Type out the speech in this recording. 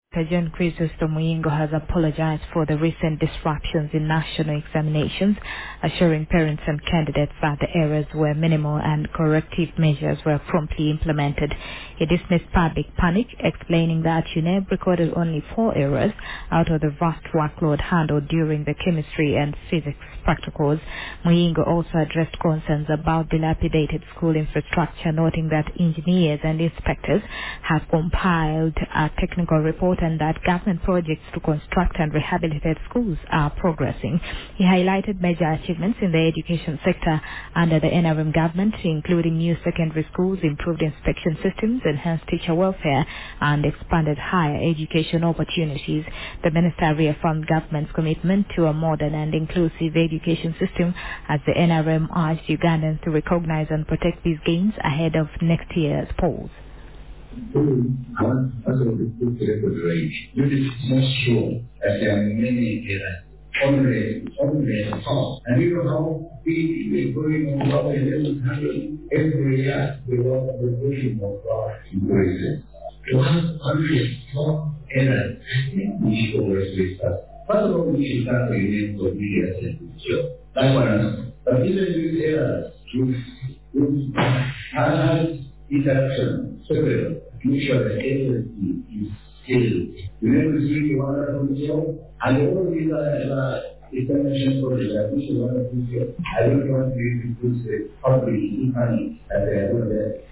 John Chrysostom Muyingo has apologized for the recent disruptions in national examinations, assuring parents and candidates that the errors were minimal and corrective measures were promptly implemented. He dismissed public panic, explaining that UNEB recorded only 4 errors out of the vast workload handled during the chemistry and physics practicals. Muyingo also addressed concerns about dilapidated school infrastructure, noting that engineers and inspectors have compiled a technical report and that government projects to construct and rehabilitate schools are progressing. He highlighted major achievements in the education sector under the NRM government, including new secondary schools, improved inspection systems, enhanced teacher welfare, and expanded higher education opportunities. The minister reaffirmed government's commitment to a modern and inclusive education system as the NRM urged Ugandans to recognize and protect these gains ahead of next year's polls. You is not sure that there are many errors. Only how. And you know how big is going on our every year because of the pushing of our increases. To have 100 errors, I think we should always discuss. First of all, we should start with obedience and future. That's what I'm saying. But even with errors, with interaction, several, make sure that everything is still. You never see one of the job, and all these are examination projects. I wish one of these, I don't want to use the public money that they are doing there.